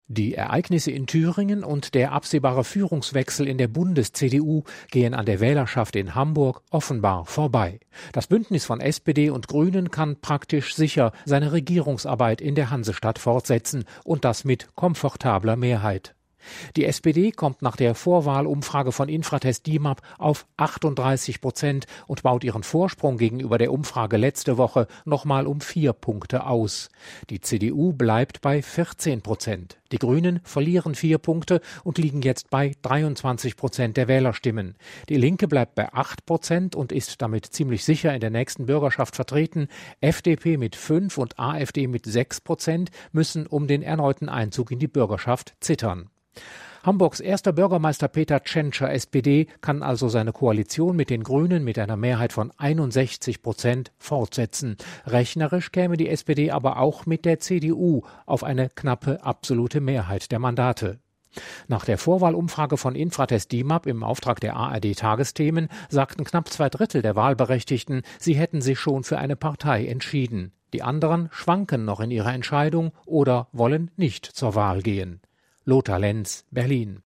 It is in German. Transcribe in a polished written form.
Die Ereignisse in Thüringen und der absehbare Führungswechsel in der Bundes-CDU gehen an der Wählerschaft in Hamburg offenbar vorbei. Das Bündnis von SPD und Grünen kann praktisch sicher seine Regierungsarbeit in der Hansestadt fortsetzen und das mit komfortabler Mehrheit. Die SPD kommt nach der Vorwahlumfrage von Infratest DIMAP auf 38% und baut ihren Vorsprung gegenüber der Umfrage letzte Woche nochmal um 4 Punkte aus. Die CDU bleibt bei 14%. Die Grünen verlieren 4 Punkte und liegen jetzt bei 23% der Wählerstimmen. Die Linke bleibt bei 8% und ist damit ziemlich sicher in der nächsten Bürgerschaft vertreten. FDP mit 5 und AfD mit 6% müssen um den erneuten Einzug in die Bürgerschaft zittern. Hamburgs erster Bürgermeister Peter Tschentscher, SPD, kann also seine Koalition mit den Grünen mit einer Mehrheit von 61% fortsetzen. Rechnerisch käme die SPD aber auch mit der CDU auf eine knappe absolute Mehrheit der Mandate. Nach der Vorwahlumfrage von Infratest DIMAP im Auftrag der ARD-Tagesthemen sagten knapp 2/3 der Wahlberechtigten, sie hätten sich schon für eine Partei entschieden. Die anderen schwanken noch in ihrer Entscheidung oder wollen nicht zur Wahl gehen. Lothar Lenz, Berlin.